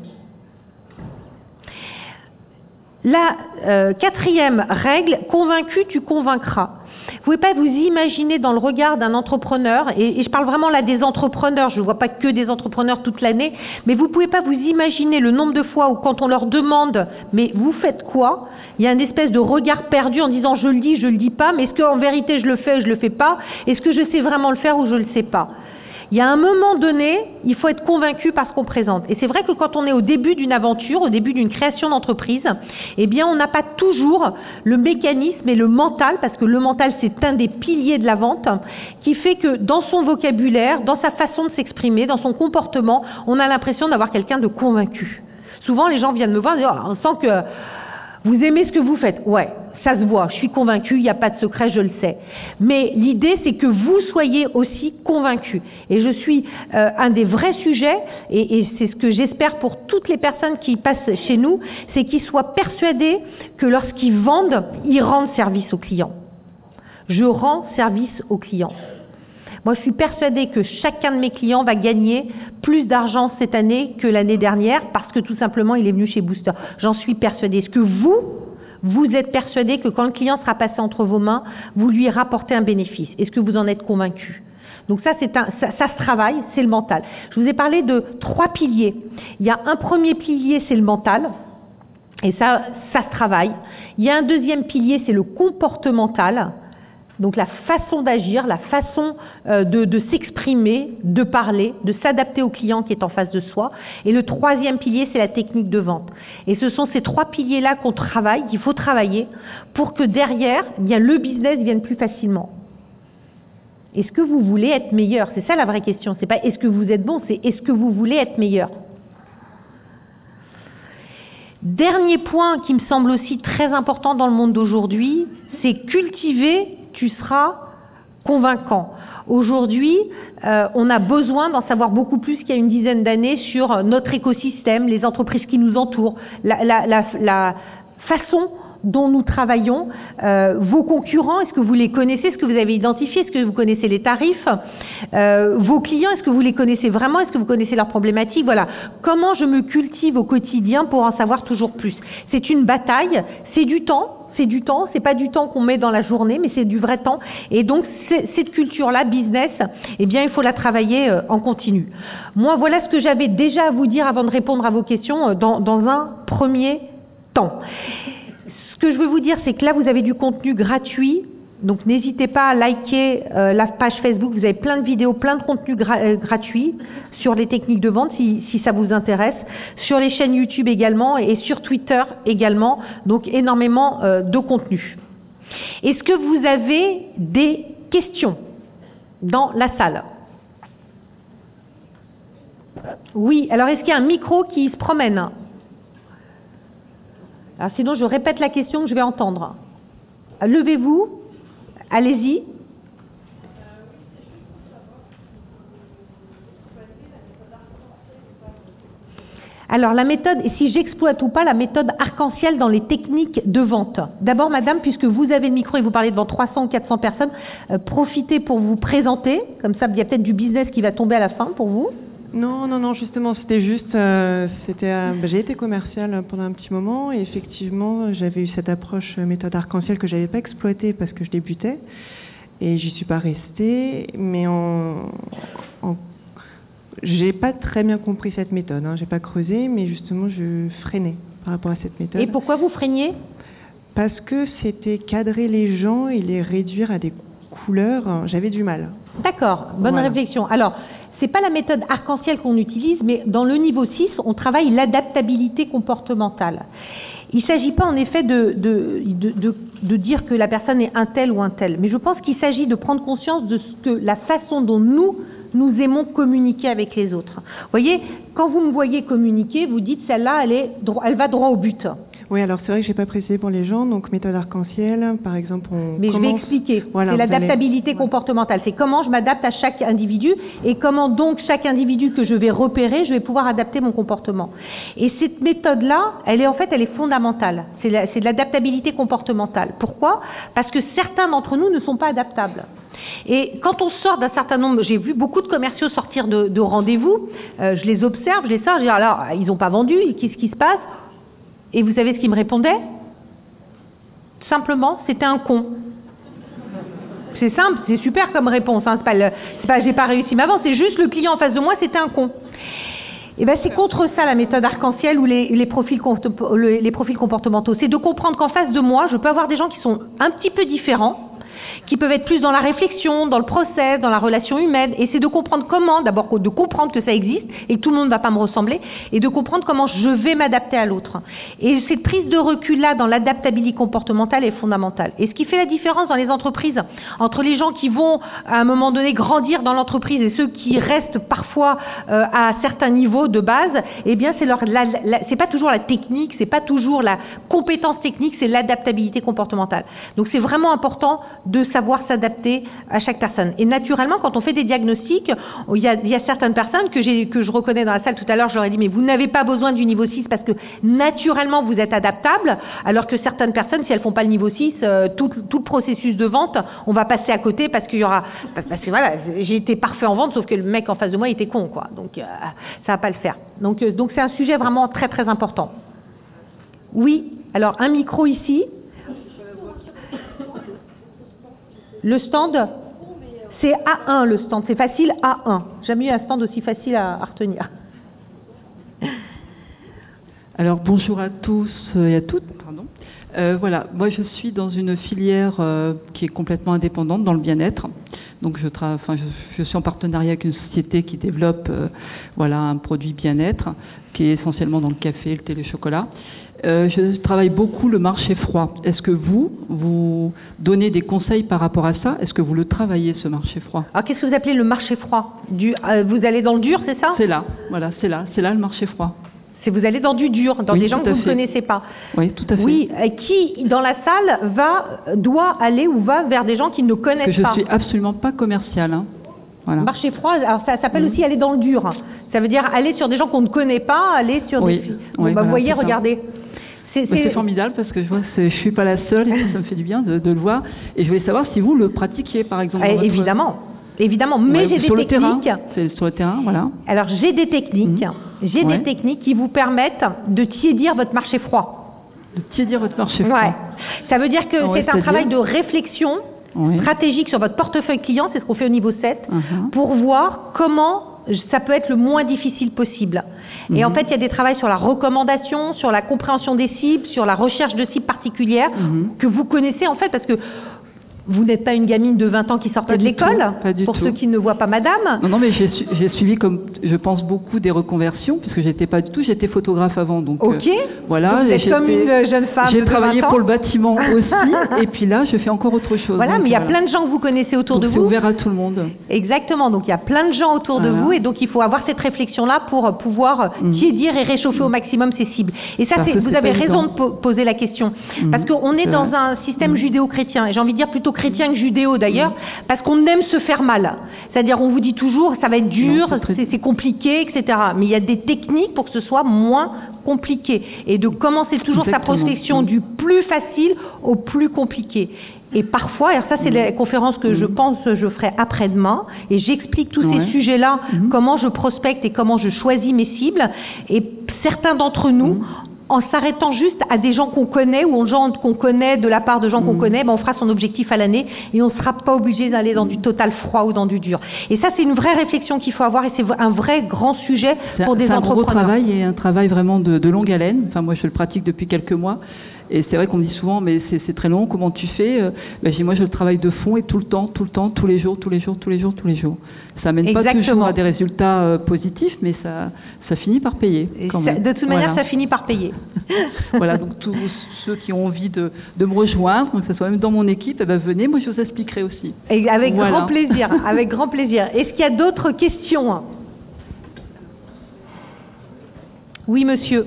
La quatrième règle, convaincu, tu convaincras. Vous ne pouvez pas vous imaginer dans le regard d'un entrepreneur, et je parle vraiment là des entrepreneurs, je ne vois pas que des entrepreneurs toute l'année, mais vous ne pouvez pas vous imaginer le nombre de fois où quand on leur demande « mais vous faites quoi ?» il y a une espèce de regard perdu en disant « je le dis pas, mais est-ce qu'en vérité je le fais ou je le fais pas? Est-ce que je sais vraiment le faire ou je le sais pas ?» Il y a un moment donné, il faut être convaincu par ce qu'on présente. Et c'est vrai que quand on est au début d'une aventure, au début d'une création d'entreprise, eh bien, on n'a pas toujours le mécanisme et le mental, parce que le mental, c'est un des piliers de la vente, qui fait que dans son vocabulaire, dans sa façon de s'exprimer, dans son comportement, on a l'impression d'avoir quelqu'un de convaincu. Souvent, les gens viennent me voir et disent « on sent que vous aimez ce que vous faites. » Ouais. Ça se voit, je suis convaincue, il n'y a pas de secret, je le sais. Mais l'idée, c'est que vous soyez aussi convaincus. Et je suis un des vrais sujets, et c'est ce que j'espère pour toutes les personnes qui passent chez nous, c'est qu'ils soient persuadés que lorsqu'ils vendent, ils rendent service aux clients. Je rends service aux clients. Moi, je suis persuadée que chacun de mes clients va gagner plus d'argent cette année que l'année dernière, parce que tout simplement, il est venu chez Booster. J'en suis persuadée. Est-ce que vous êtes persuadé que quand le client sera passé entre vos mains, vous lui rapportez un bénéfice? Est-ce que vous en êtes convaincu? Donc ça se travaille, c'est le mental. Je vous ai parlé de 3 piliers. Il y a un premier pilier, c'est le mental, et ça se travaille. Il y a un deuxième pilier, c'est le comportemental, donc la façon d'agir, la façon de s'exprimer, de parler, de s'adapter au client qui est en face de soi. Et le troisième pilier, c'est la technique de vente. Et ce sont ces 3 piliers-là qu'on travaille, qu'il faut travailler pour que derrière, eh bien, le business vienne plus facilement. Est-ce que vous voulez être meilleur? C'est ça la vraie question. C'est pas est-ce que vous êtes bon, c'est est-ce que vous voulez être meilleur? Dernier point qui me semble aussi très important dans le monde d'aujourd'hui, c'est cultiver, tu seras convaincant. Aujourd'hui, on a besoin d'en savoir beaucoup plus qu'il y a une dizaine d'années sur notre écosystème, les entreprises qui nous entourent, la façon dont nous travaillons, vos concurrents, est-ce que vous les connaissez, est-ce que vous avez identifié, est-ce que vous connaissez les tarifs, vos clients, est-ce que vous les connaissez vraiment, est-ce que vous connaissez leurs problématiques, voilà. Comment je me cultive au quotidien pour en savoir toujours plus? C'est une bataille, c'est du temps, c'est pas du temps qu'on met dans la journée, mais c'est du vrai temps. Et donc, cette culture-là, business, eh bien, il faut la travailler en continu. Moi, voilà ce que j'avais déjà à vous dire avant de répondre à vos questions dans un premier temps. Ce que je veux vous dire, c'est que là, vous avez du contenu gratuit. Donc, n'hésitez pas à liker la page Facebook. Vous avez plein de vidéos, plein de contenus gratuits sur les techniques de vente si ça vous intéresse. Sur les chaînes YouTube également et sur Twitter également. Donc, énormément de contenu. Est-ce que vous avez des questions dans la salle? Oui. Alors, est-ce qu'il y a un micro qui se promène? Alors, sinon, je répète la question que je vais entendre. Levez-vous. Allez-y. Alors la méthode, et si j'exploite ou pas la méthode arc-en-ciel dans les techniques de vente. D'abord madame, puisque vous avez le micro et vous parlez devant 300 ou 400 personnes, profitez pour vous présenter, comme ça il y a peut-être du business qui va tomber à la fin pour vous. Non, justement, c'était juste, j'ai été commerciale pendant un petit moment et effectivement, j'avais eu cette approche méthode arc-en-ciel que j'avais pas exploitée parce que je débutais et j'y suis pas restée, mais j'ai pas très bien compris cette méthode, j'ai pas creusé, mais justement, je freinais par rapport à cette méthode. Et pourquoi vous freiniez? Parce que c'était cadrer les gens et les réduire à des couleurs, j'avais du mal. D'accord, bonne réflexion. Alors, c'est pas la méthode arc-en-ciel qu'on utilise, mais dans le niveau 6, on travaille l'adaptabilité comportementale. Il ne s'agit pas en effet de dire que la personne est un tel ou un tel, mais je pense qu'il s'agit de prendre conscience de la façon dont nous aimons communiquer avec les autres. Vous voyez, quand vous me voyez communiquer, vous dites celle-là, elle va droit au but. Oui, alors c'est vrai que je n'ai pas précisé pour les gens, donc méthode arc-en-ciel, par exemple, je vais expliquer. Voilà, c'est l'adaptabilité comportementale. C'est comment je m'adapte à chaque individu et comment donc chaque individu que je vais repérer, je vais pouvoir adapter mon comportement. Et cette méthode-là, elle est fondamentale. C'est de l'adaptabilité comportementale. Pourquoi? Parce que certains d'entre nous ne sont pas adaptables. Et quand on sort d'un certain nombre, j'ai vu beaucoup de commerciaux sortir de rendez-vous, je les observe, je dis alors, ils n'ont pas vendu, qu'est-ce qui se passe? Et vous savez ce qu'il me répondait? Simplement, c'était un con. C'est simple, c'est super comme réponse. Hein. C'est pas j'ai pas réussi ma vente, c'est juste le client en face de moi, c'était un con. Et ben c'est contre ça la méthode arc-en-ciel ou les profils comportementaux. C'est de comprendre qu'en face de moi, je peux avoir des gens qui sont un petit peu différents, qui peuvent être plus dans la réflexion, dans le process, dans la relation humaine, et c'est de comprendre comment, d'abord de comprendre que ça existe, et que tout le monde ne va pas me ressembler, et de comprendre comment je vais m'adapter à l'autre. Et cette prise de recul-là dans l'adaptabilité comportementale est fondamentale. Et ce qui fait la différence dans les entreprises, entre les gens qui vont, à un moment donné, grandir dans l'entreprise et ceux qui restent parfois à certains niveaux de base, eh bien, c'est pas toujours la technique, c'est pas toujours la compétence technique, c'est l'adaptabilité comportementale. Donc, c'est vraiment important de savoir s'adapter à chaque personne. Et naturellement, quand on fait des diagnostics, il y a certaines personnes que je reconnais dans la salle tout à l'heure, je leur ai dit, mais vous n'avez pas besoin du niveau 6 parce que naturellement, vous êtes adaptable, alors que certaines personnes, si elles font pas le niveau 6, tout le processus de vente, on va passer à côté parce qu'il y aura... Parce que voilà, j'ai été parfait en vente, sauf que le mec en face de moi était con, quoi. Donc, ça va pas le faire. Donc c'est un sujet vraiment très, très important. Oui, alors un micro ici. Le stand, c'est A1 le stand, c'est facile A1. Jamais eu un stand aussi facile à retenir. Alors bonjour à tous et à toutes. Pardon. Voilà, moi je suis dans une filière qui est complètement indépendante dans le bien-être. Donc je suis en partenariat avec une société qui développe un produit bien-être qui est essentiellement dans le café, le thé, le chocolat. Je travaille beaucoup le marché froid. Est-ce que vous donnez des conseils par rapport à ça? Est-ce que vous le travaillez, ce marché froid? Alors, qu'est-ce que vous appelez le marché froid? Vous allez dans le dur, c'est ça? C'est là, voilà, c'est là le marché froid. C'est vous allez dans du dur, dans des gens que vous ne connaissez pas. Oui, tout à fait. Oui, qui dans la salle doit aller ou va vers des gens qui ne connaissent pas? Je suis absolument pas commerciale. Hein. Voilà. Marché froid, alors ça s'appelle aussi aller dans le dur. Ça veut dire aller sur des gens qu'on ne connaît pas, aller sur des... Oui, vous voyez, regardez. C'est formidable parce que je vois que je suis pas la seule et ça me fait du bien de le voir. Et je voulais savoir si vous le pratiquiez, par exemple. Évidemment, mais j'ai des techniques. C'est sur le terrain, voilà. Alors j'ai des techniques. Des techniques qui vous permettent de tiédir votre marché froid. De tiédir votre marché froid. Ouais. Ça veut dire que c'est un travail de réflexion stratégique sur votre portefeuille client, c'est ce qu'on fait au niveau 7, pour voir comment ça peut être le moins difficile possible. Et en fait, il y a des travaux sur la recommandation, sur la compréhension des cibles, sur la recherche de cibles particulières que vous connaissez en fait, parce que vous n'êtes pas une gamine de 20 ans qui sortait de l'école, pour ceux qui ne voient pas madame. Non, mais j'ai suivi, comme je pense, beaucoup des reconversions, puisque j'étais photographe avant. Donc, voilà. Vous êtes comme une jeune femme. J'ai travaillé pour le bâtiment aussi, et puis là, je fais encore autre chose. Voilà, mais il y a plein de gens que vous connaissez autour de vous. C'est ouvert à tout le monde. Exactement, donc il y a plein de gens autour de vous, et donc il faut avoir cette réflexion-là pour pouvoir tiédir et réchauffer au maximum ces cibles. Et ça, vous avez raison de poser la question, parce qu'on est dans un système judéo-chrétien, et j'ai envie de dire plutôt chrétien que judéo d'ailleurs, parce qu'on aime se faire mal. C'est-à-dire, on vous dit toujours, ça va être dur, c'est compliqué, etc. Mais il y a des techniques pour que ce soit moins compliqué. Et de commencer toujours sa prospection du plus facile au plus compliqué. Et parfois, alors ça c'est la conférence que je pense je ferai après-demain, et j'explique tous ces sujets-là, comment je prospecte et comment je choisis mes cibles. Et certains d'entre nous, en s'arrêtant juste à des gens qu'on connaît ou aux gens qu'on connaît de la part de gens qu'on connaît, on fera son objectif à l'année et on ne sera pas obligé d'aller dans du total froid ou dans du dur. Et ça, c'est une vraie réflexion qu'il faut avoir et c'est un vrai grand sujet pour des entrepreneurs. C'est un gros travail et un travail vraiment de longue haleine. Enfin, moi, je le pratique depuis quelques mois. Et c'est vrai qu'on me dit souvent, mais c'est très long, comment tu fais? Ben, je dis, moi, je travaille de fond et tout le temps, tous les jours. Ça mène pas toujours à des résultats positifs, mais ça finit par payer. Quand même. De toute manière, ça finit par payer. Voilà, donc tous ceux qui ont envie de me rejoindre, que ce soit même dans mon équipe, eh ben, venez, moi, je vous expliquerai aussi. Et avec grand plaisir, avec grand plaisir. Est-ce qu'il y a d'autres questions? Oui, monsieur.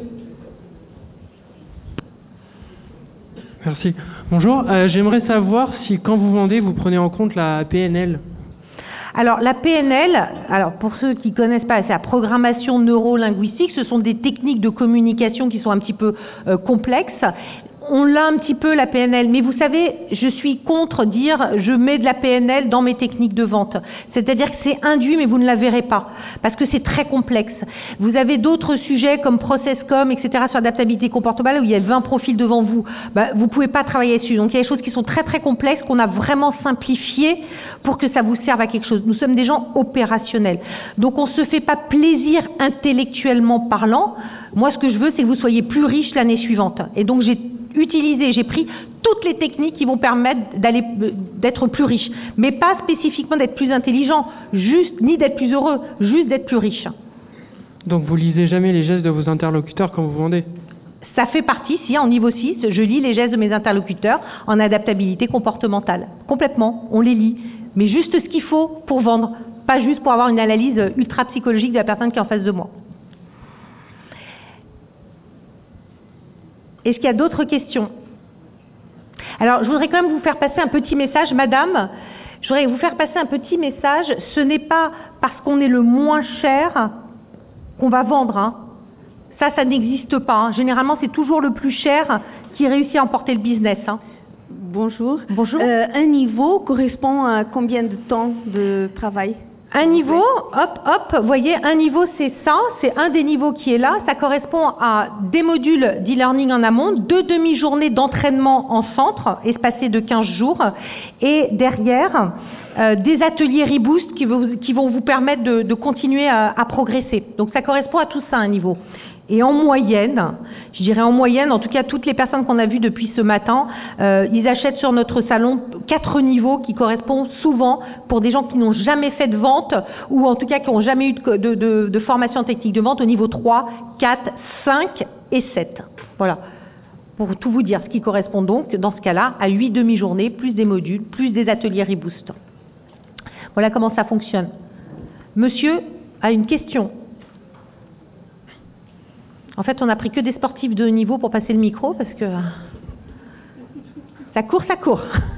Merci. Bonjour. J'aimerais savoir si, quand vous vendez, vous prenez en compte la PNL. Alors, la PNL, pour ceux qui ne connaissent pas, c'est la programmation neuro-linguistique. Ce sont des techniques de communication qui sont un petit peu complexes. On l'a un petit peu, la PNL, mais vous savez, je suis contre dire je mets de la PNL dans mes techniques de vente. C'est-à-dire que c'est induit, mais vous ne la verrez pas, parce que c'est très complexe. Vous avez d'autres sujets comme ProcessCom, etc., sur l'adaptabilité comportementale, où il y a 20 profils devant vous. Vous ne pouvez pas travailler dessus. Donc il y a des choses qui sont très très complexes, qu'on a vraiment simplifiées pour que ça vous serve à quelque chose. Nous sommes des gens opérationnels. Donc on ne se fait pas plaisir intellectuellement parlant. Moi, ce que je veux, c'est que vous soyez plus riche l'année suivante. Et donc j'ai pris toutes les techniques qui vont permettre d'être plus riche, mais pas spécifiquement d'être plus intelligent, ni d'être plus heureux, juste d'être plus riche. Donc vous lisez jamais les gestes de vos interlocuteurs quand vous vendez? Ça fait partie, en niveau 6, je lis les gestes de mes interlocuteurs en adaptabilité comportementale. Complètement, on les lit, mais juste ce qu'il faut pour vendre, pas juste pour avoir une analyse ultra psychologique de la personne qui est en face de moi. Est-ce qu'il y a d'autres questions? Alors, je voudrais quand même vous faire passer un petit message, madame. Je voudrais vous faire passer un petit message. Ce n'est pas parce qu'on est le moins cher qu'on va vendre. Hein. Ça n'existe pas. Hein. Généralement, c'est toujours le plus cher qui réussit à emporter le business. Hein. Bonjour. Bonjour. Un niveau correspond à combien de temps de travail? Un niveau, vous voyez, un niveau c'est ça, c'est un des niveaux qui est là, ça correspond à des modules d'e-learning en amont, 2 demi-journées d'entraînement en centre, espacées de 15 jours, et derrière, des ateliers Reboost qui vont vous permettre de continuer à progresser. Donc ça correspond à tout ça, un niveau. Et en moyenne, je dirais en moyenne, en tout cas toutes les personnes qu'on a vues depuis ce matin, ils achètent sur notre salon 4 niveaux qui correspondent souvent pour des gens qui n'ont jamais fait de vente ou en tout cas qui n'ont jamais eu de formation technique de vente au niveau 3, 4, 5 et 7. Voilà, pour tout vous dire, ce qui correspond donc dans ce cas-là à 8 demi-journées, plus des modules, plus des ateliers Reboost. Voilà comment ça fonctionne. Monsieur a une question. En fait, on n'a pris que des sportifs de haut niveau pour passer le micro parce que ça court.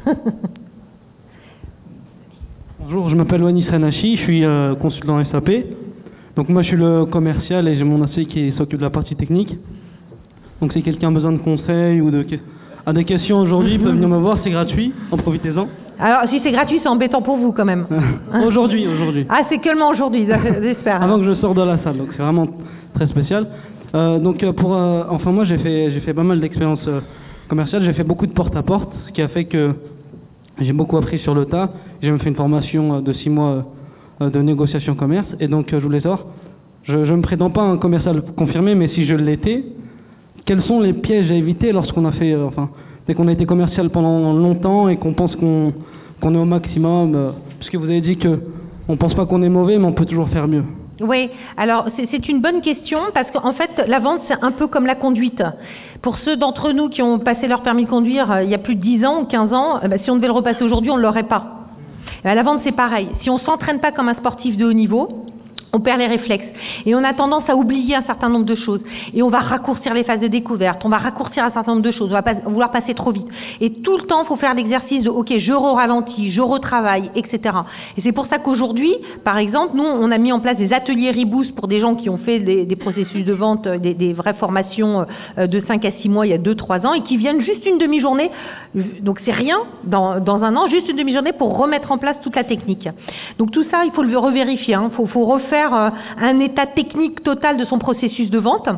Bonjour, je m'appelle Wanis Hanashi, je suis consultant SAP. Donc moi je suis le commercial et j'ai mon associé qui s'occupe de la partie technique. Donc si quelqu'un a besoin de conseils ou a des questions aujourd'hui, il peut venir me voir, c'est gratuit, en profitez-en. Alors si c'est gratuit, c'est embêtant pour vous quand même. Aujourd'hui. Ah, c'est que aujourd'hui, j'espère. Avant que je sorte de la salle, donc c'est vraiment très spécial. Enfin moi j'ai fait pas mal d'expériences commerciales, j'ai fait beaucoup de porte-à-porte, ce qui a fait que j'ai beaucoup appris sur le tas. J'ai même fait une formation de 6 mois de négociation commerce, et donc je voulais savoir, je ne me prétends pas un commercial confirmé, mais si je l'étais, quels sont les pièges à éviter lorsqu'on a fait, dès qu'on a été commercial pendant longtemps et qu'on pense qu'on est au maximum, puisque vous avez dit qu'on pense pas qu'on est mauvais, mais on peut toujours faire mieux. Oui, alors c'est une bonne question parce qu'en fait la vente c'est un peu comme la conduite. Pour ceux d'entre nous qui ont passé leur permis de conduire il y a plus de 10 ans ou 15 ans, si on devait le repasser aujourd'hui on ne l'aurait pas. La vente c'est pareil, si on ne s'entraîne pas comme un sportif de haut niveau, on perd les réflexes et on a tendance à oublier un certain nombre de choses et on va raccourcir les phases de découverte, on va raccourcir un certain nombre de choses, on va vouloir passer trop vite et tout le temps il faut faire l'exercice de ok je ralentis, je retravaille, etc. Et c'est pour ça qu'aujourd'hui par exemple nous on a mis en place des ateliers Reboost pour des gens qui ont fait des processus de vente, des vraies formations de 5 à 6 mois il y a 2-3 ans et qui viennent juste une demi-journée, donc c'est rien dans un an, juste une demi-journée pour remettre en place toute la technique. Donc tout ça il faut le revérifier, faut refaire un état technique total de son processus de vente.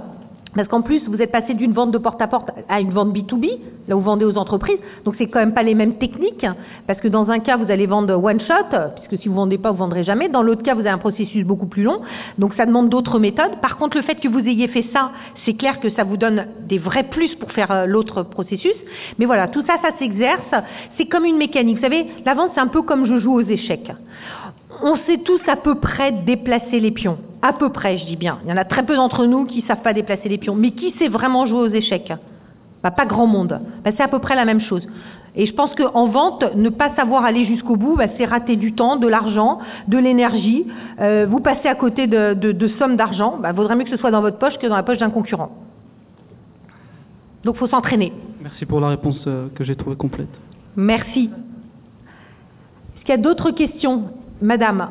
Parce qu'en plus, vous êtes passé d'une vente de porte-à-porte à une vente B2B, là où vous vendez aux entreprises. Donc, c'est quand même pas les mêmes techniques. Parce que dans un cas, vous allez vendre one shot, puisque si vous vendez pas, vous vendrez jamais. Dans l'autre cas, vous avez un processus beaucoup plus long. Donc, ça demande d'autres méthodes. Par contre, le fait que vous ayez fait ça, c'est clair que ça vous donne des vrais plus pour faire l'autre processus. Mais voilà, tout ça, ça s'exerce. C'est comme une mécanique. Vous savez, la vente, c'est un peu comme je joue aux échecs. On sait tous à peu près déplacer les pions. À peu près, je dis bien. Il y en a très peu d'entre nous qui savent pas déplacer les pions. Mais qui sait vraiment jouer aux échecs? Pas grand monde. C'est à peu près la même chose. Et je pense qu'en vente, ne pas savoir aller jusqu'au bout, c'est rater du temps, de l'argent, de l'énergie. Vous passez à côté de sommes d'argent. Vaudrait mieux que ce soit dans votre poche que dans la poche d'un concurrent. Donc, il faut s'entraîner. Merci pour la réponse que j'ai trouvée complète. Merci. Est-ce qu'il y a d'autres questions? Madame.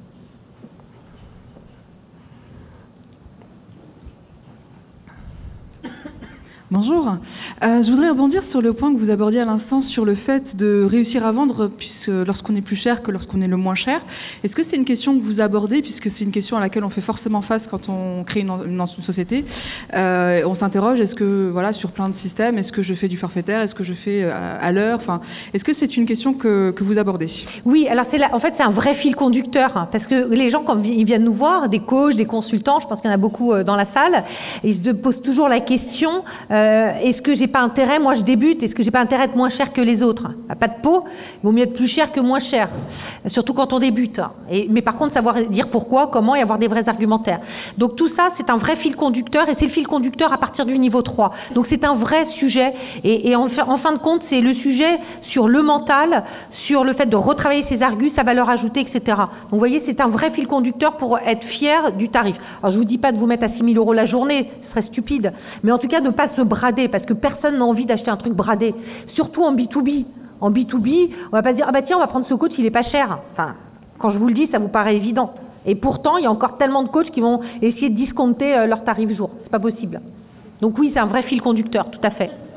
Bonjour. Je voudrais rebondir sur le point que vous abordiez à l'instant sur le fait de réussir à vendre puisque lorsqu'on est plus cher que lorsqu'on est le moins cher. Est-ce que c'est une question que vous abordez puisque c'est une question à laquelle on fait forcément face quand on crée une société? On s'interroge, est-ce que, voilà, sur plein de systèmes, est-ce que je fais du forfaitaire, est-ce que je fais à l'heure? Enfin, est-ce que c'est une question que vous abordez? Oui, alors en fait, c'est un vrai fil conducteur, hein, parce que les gens, quand ils viennent nous voir, des coachs, des consultants, je pense qu'il y en a beaucoup dans la salle, ils se posent toujours la question, est-ce que j'ai pas intérêt, moi je débute, est-ce que j'ai pas intérêt à être moins cher que les autres? Pas de peau, il vaut mieux être plus cher que moins cher, surtout quand on débute. Mais par contre, savoir dire pourquoi, comment et avoir des vrais argumentaires. Donc tout ça, c'est un vrai fil conducteur, et c'est le fil conducteur à partir du niveau 3. Donc c'est un vrai sujet, et en fin de compte, c'est le sujet sur le mental, sur le fait de retravailler ses argus, sa valeur ajoutée, etc. Donc vous voyez, c'est un vrai fil conducteur pour être fier du tarif. Alors je vous dis pas de vous mettre à 6 000 € la journée, ce serait stupide, mais en tout cas de ne pas se brader, parce que personne n'a envie d'acheter un truc bradé, surtout en B2B. En B2B, on va pas se dire, ah bah tiens, on va prendre ce coach, il est pas cher. Enfin, quand je vous le dis, ça vous paraît évident. Et pourtant, il y a encore tellement de coachs qui vont essayer de discompter leur tarif jour. C'est pas possible. Donc oui, c'est un vrai fil conducteur, tout à fait.